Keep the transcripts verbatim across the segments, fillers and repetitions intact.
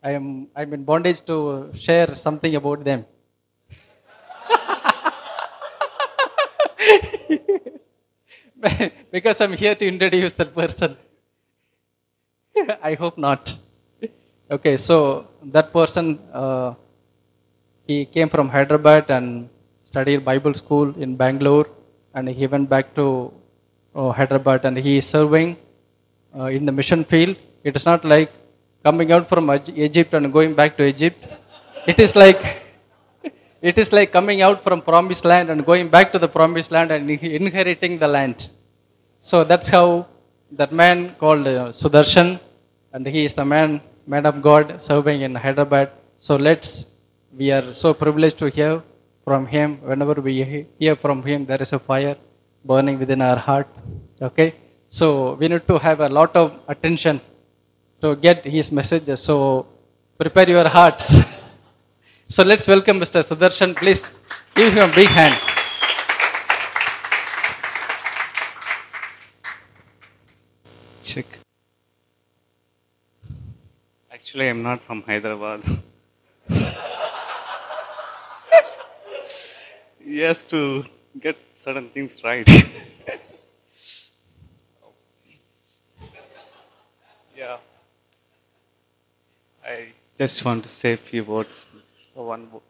I am I'm in bondage to share something about them. Because I'm here to introduce that person. I hope not. Okay, so that person, uh, he came from Hyderabad and studied Bible school in Bangalore, and he went back to uh, Hyderabad, and he is serving uh, in the mission field. It is not like coming out from Eg- Egypt and going back to Egypt. It is like it is like coming out from promised land and going back to the promised land and inheriting the land. So that's how that man called uh, Sudarshan, and he is the man, man of God serving in Hyderabad. So let's, we are so privileged to hear from him. Whenever we he- hear from him, there is a fire burning within our heart. Okay, so we need to have a lot of attention to get his messages. So prepare your hearts. So let's welcome Mister Sudarshan. Please give him a big hand. Check. Actually, I'm not from Hyderabad. Yes, to get certain things right. Yeah. I just want to say a few words. One. wo-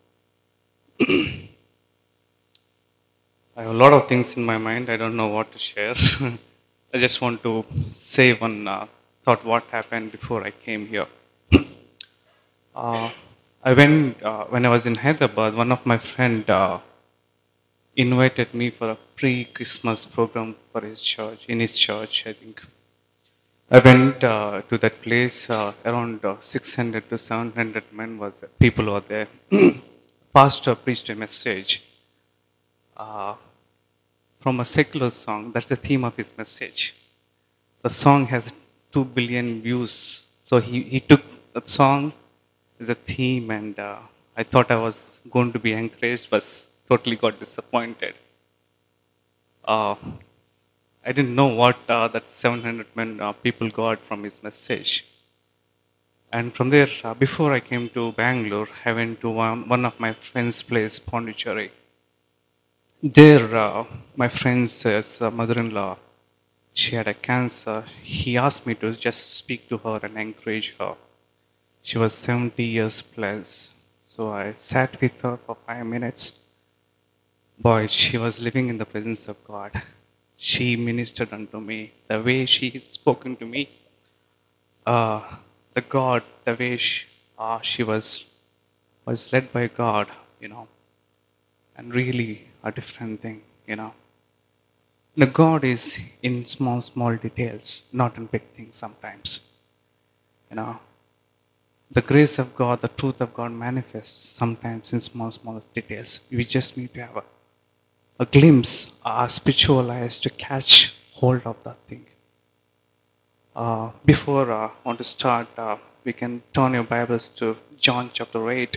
I have a lot of things in my mind. I don't know what to share. I just want to say one uh, thought what happened before I came here. Uh, I went uh, when I was in Hyderabad. One of my friend uh, invited me for a pre-Christmas program for his church. In his church, I think. I went uh, to that place. Uh, around uh, six hundred to seven hundred men was there. People were there. Pastor preached a message uh, from a secular song. That's the theme of his message. The song has two billion views. So he, he took that song as a theme, and uh, I thought I was going to be encouraged, but totally got disappointed. Uh, I didn't know what uh, that seven hundred men uh, people got from his message. And from there, uh, before I came to Bangalore, I went to one, one of my friend's place, Pondicherry. There, uh, my friend's uh, mother-in-law, she had a cancer. He asked me to just speak to her and encourage her. She was seventy years plus. So I sat with her for five minutes. Boy, she was living in the presence of God. She ministered unto me. The way she spoken to me, uh, the God, the way she, uh, she was was led by God, you know, and really a different thing, you know. The God is in small, small details, not in big things sometimes, you know. The grace of God, the truth of God manifests sometimes in small, small details. We just need to have a, a glimpse, our spiritual eyes to catch hold of that thing. Uh, before uh, I want to start, uh, we can turn your Bibles to John chapter eight.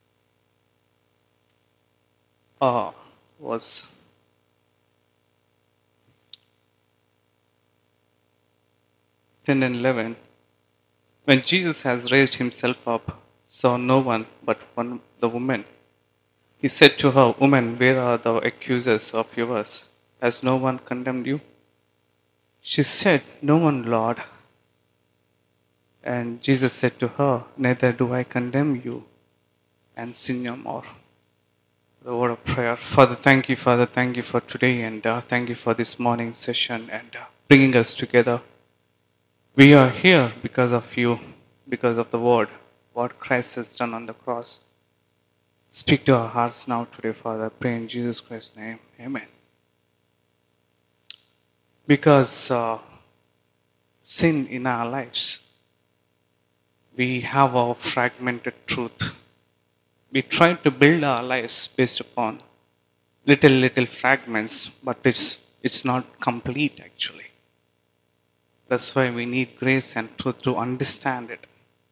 Uh, was ten and eleven. When Jesus has raised himself up, saw no one but one, the woman. He said to her, Woman, where are the accusers of yours? Has no one condemned you? She said, No one, Lord. And Jesus said to her, Neither do I condemn you, and sin no more. The word of prayer. Father, thank you, Father, thank you for today, and uh, thank you for this morning session and uh, bringing us together. We are here because of you, because of the word, what Christ has done on the cross. Speak to our hearts now today, Father. I pray in Jesus Christ's name. Amen. Because uh, sin in our lives, we have our fragmented truth. We try to build our lives based upon little, little fragments, but it's, it's not complete actually. That's why we need grace and truth to understand it.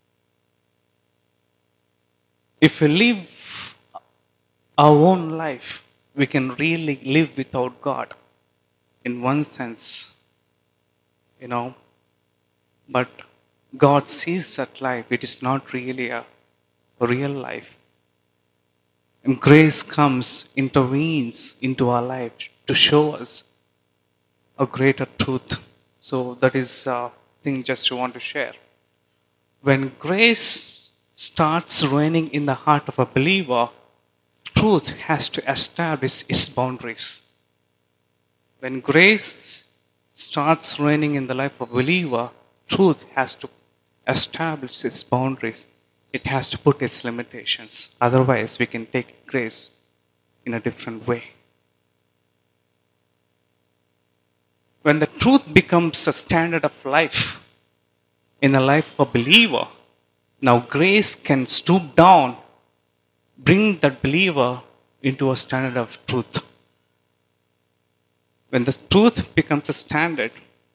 If we live our own life, we can really live without God in one sense, you know. But God sees that life, it is not really a real life. And grace comes, intervenes into our life to show us a greater truth. So that is a thing just I want to share. When grace starts reigning in the heart of a believer, truth has to establish its boundaries. When grace starts reigning in the life of a believer, truth has to establish its boundaries. It has to put its limitations. Otherwise, we can take grace in a different way. When the truth becomes a standard of life in the life of a believer, now grace can stoop down, bring that believer into a standard of truth. When the truth becomes a standard,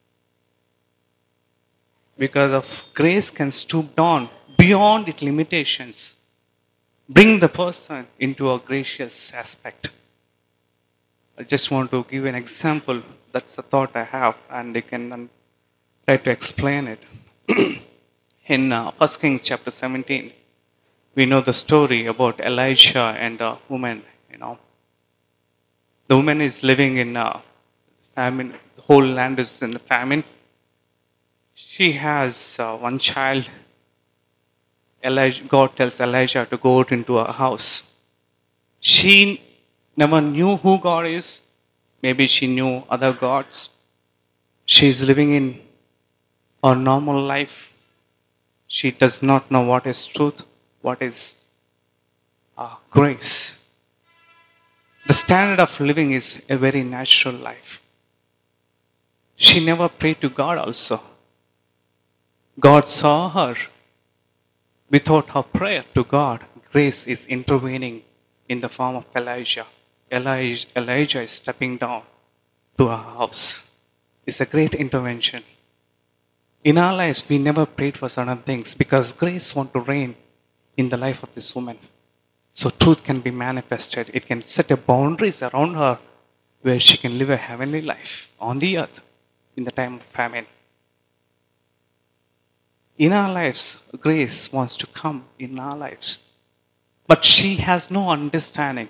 because of grace can stoop down beyond its limitations, bring the person into a gracious aspect. I just want to give an example. That's a thought I have, and I can try to explain it. In uh, First Kings chapter seventeen, we know the story about Elijah and a woman. You know, the woman is living in a famine. The whole land is in a famine. She has uh, one child. Elijah, God tells Elijah to go out into her house. She never knew who God is. Maybe she knew other gods. She is living in her normal life. She does not know what is truth, what is uh, grace. The standard of living is a very natural life. She never prayed to God also. God saw her. Without her prayer to God, grace is intervening in the form of Elijah. Elijah, Elijah is stepping down to her house. It's a great intervention. In our lives, we never prayed for certain things because grace wants to reign in the life of this woman. So truth can be manifested. It can set a boundaries around her where she can live a heavenly life on the earth in the time of famine. In our lives, grace wants to come in our lives. But she has no understanding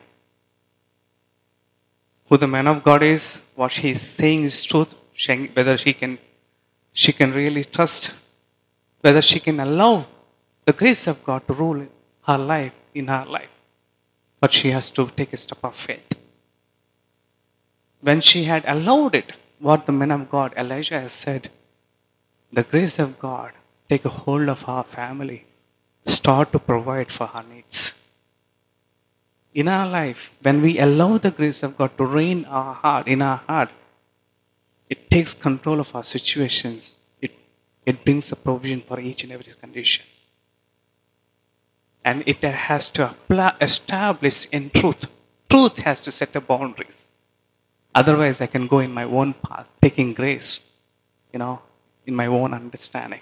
who the man of God is, what he is saying is truth, whether she can, she can really trust, whether she can allow the grace of God to rule her life, in her life. But she has to take a step of faith. When she had allowed it, what the man of God, Elijah, has said, the grace of God take a hold of her family, start to provide for her needs. In our life, when we allow the grace of God to reign our heart, in our heart, it takes control of our situations. It, it brings a provision for each and every condition. And it has to apply, establish in truth. Truth has to set the boundaries. Otherwise, I can go in my own path, taking grace, you know, in my own understanding.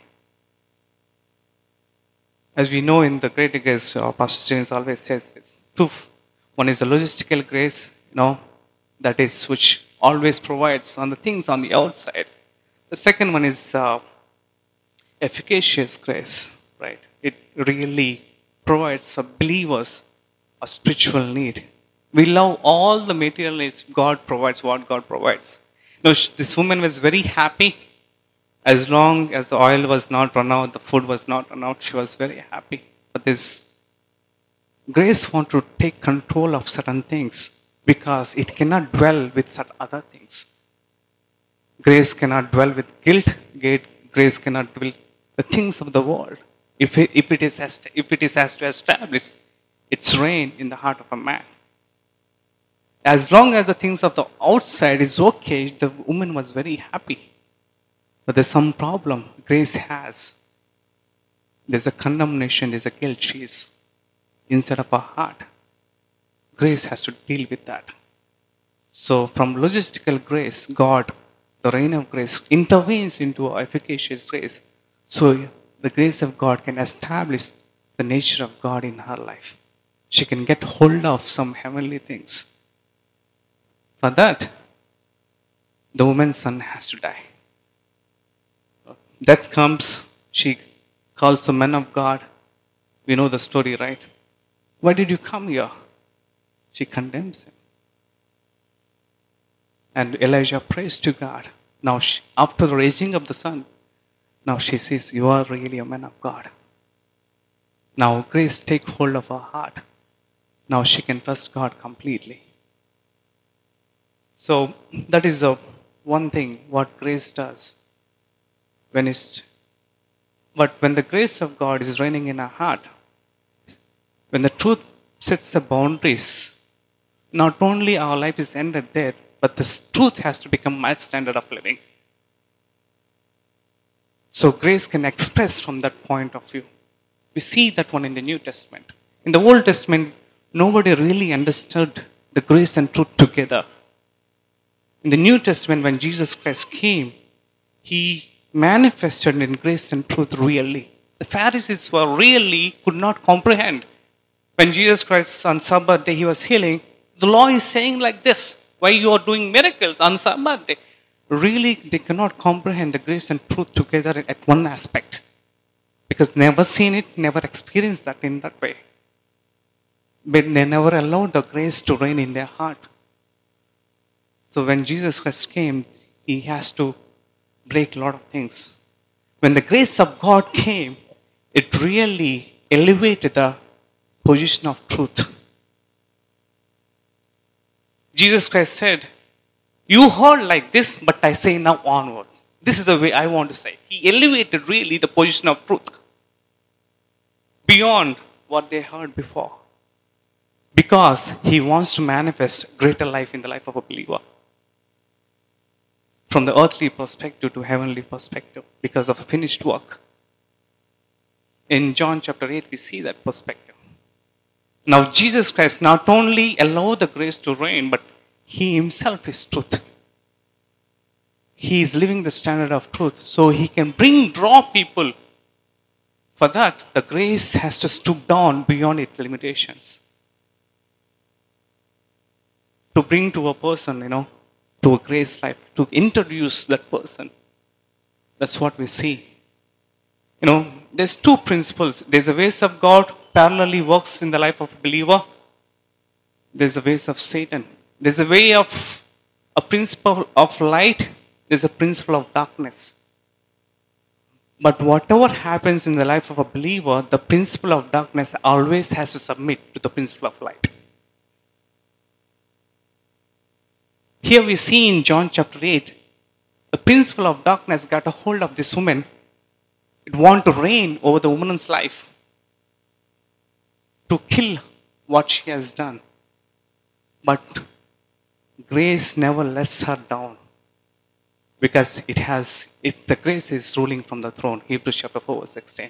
As we know in the greater grace, uh, Pastor Stevens always says this. Proof. One is the logistical grace, you know, that is which always provides on the things on the outside. The second one is uh, efficacious grace, right? It really provides a believers a spiritual need. We love all the material needs. God provides what God provides. You know, this woman was very happy. As long as the oil was not run out, the food was not run out, she was very happy. But this grace wants to take control of certain things because it cannot dwell with certain other things. Grace cannot dwell with guilt. Grace cannot dwell with the things of the world. If it, if it is if it is has to establish its reign in the heart of a man. As long as the things of the outside is okay, the woman was very happy. But there's some problem grace has. There's a condemnation, there's a guilt she is inside of her heart. Grace has to deal with that. So from logistical grace, God, the reign of grace, intervenes into our efficacious grace. So the grace of God can establish the nature of God in her life. She can get hold of some heavenly things. For that, the woman's son has to die. Death comes, she calls the men of God. We know the story, right? Why did you come here? She condemns him. And Elijah prays to God. Now, she, after the raising of the sun, now she says, you are really a man of God. Now grace take hold of her heart. Now she can trust God completely. So that is a one thing what grace does. When it's, but when the grace of God is reigning in our heart, when the truth sets the boundaries, not only our life is ended there, but the truth has to become my standard of living. So grace can express from that point of view. We see that one in the New Testament. In the Old Testament, nobody really understood the grace and truth together. In the New Testament, when Jesus Christ came, he manifested in grace and truth really. The Pharisees were really could not comprehend. When Jesus Christ on Sabbath day, he was healing, the law is saying like this, why you are doing miracles on Sabbath day? Really, they cannot comprehend the grace and truth together at one aspect. Because never seen it, never experienced that in that way. But they never allowed the grace to reign in their heart. So when Jesus Christ came, he has to break a lot of things. When the grace of God came, it really elevated the position of truth. Jesus Christ said, you heard like this, but I say now onwards. This is the way I want to say. He elevated really the position of truth beyond what they heard before. Because he wants to manifest greater life in the life of a believer. From the earthly perspective to heavenly perspective, because of a finished work. In John chapter eight, we see that perspective. Now, Jesus Christ not only allowed the grace to reign, but he himself is truth. He is living the standard of truth, so he can bring, draw people. For that, the grace has to stoop down beyond its limitations. To bring to a person, you know, to a grace life, to introduce that person. That's what we see. You know, there's two principles. There's a ways of God parallelly works in the life of a believer. There's a ways of Satan. There's a way of a principle of light. There's a principle of darkness. But whatever happens in the life of a believer, the principle of darkness always has to submit to the principle of light. Here we see in John chapter eight, the principle of darkness got a hold of this woman. It wanted to reign over the woman's life, to kill what she has done. But grace never lets her down, because it has, it, the grace is ruling from the throne. Hebrews chapter four verse sixteen.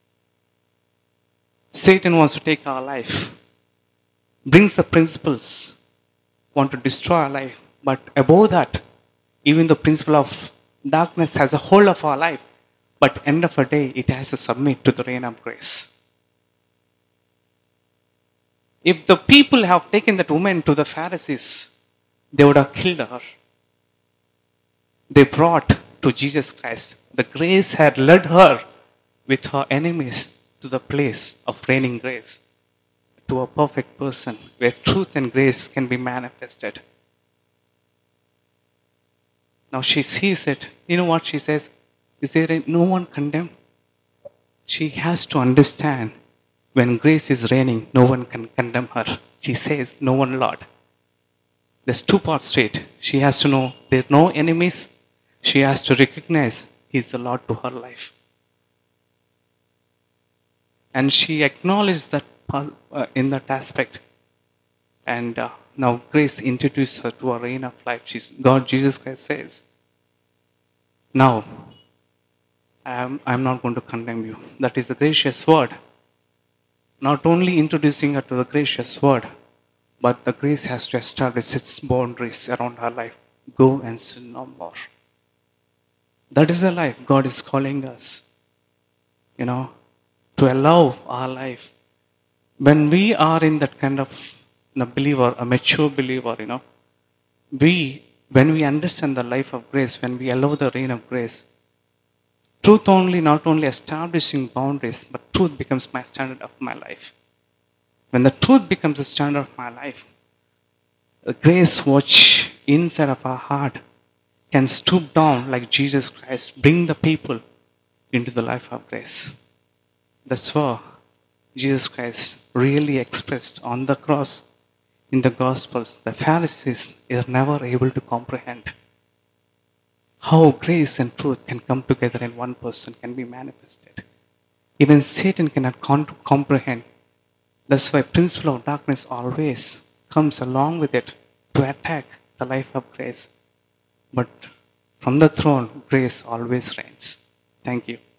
Satan wants to take our life, brings the principles, want to destroy our life. But above that, even the principle of darkness has a hold of our life. But end of the day, it has to submit to the reign of grace. If the people have taken that woman to the Pharisees, they would have killed her. They brought to Jesus Christ. The grace had led her with her enemies to the place of reigning grace, to a perfect person where truth and grace can be manifested. Now she sees it. You know what she says? Is there no one condemned? She has to understand when grace is reigning, no one can condemn her. She says, no one, Lord. There's two parts to it. She has to know there are no enemies. She has to recognize He is the Lord to her life. And she acknowledged that uh, in that aspect. And uh, now grace introduced her to a reign of life. She's, God, Jesus Christ says, now, I'm, I'm not going to condemn you. That is the gracious word. Not only introducing her to the gracious word, but the grace has to establish its boundaries around her life. Go and sin no more. That is the life God is calling us, you know, to allow our life. When we are in that kind of a believer, a mature believer, you know, we, when we understand the life of grace, when we allow the reign of grace, Truth only, not only establishing boundaries, but truth becomes my standard of my life. When the truth becomes the standard of my life, the grace which inside of our heart can stoop down like Jesus Christ, bring the people into the life of grace. That's what Jesus Christ really expressed on the cross in the Gospels. The Pharisees are never able to comprehend how grace and truth can come together in one person, can be manifested. Even Satan cannot con- comprehend. That's why principle of darkness always comes along with it to attack the life of grace. But from the throne, grace always reigns. Thank you.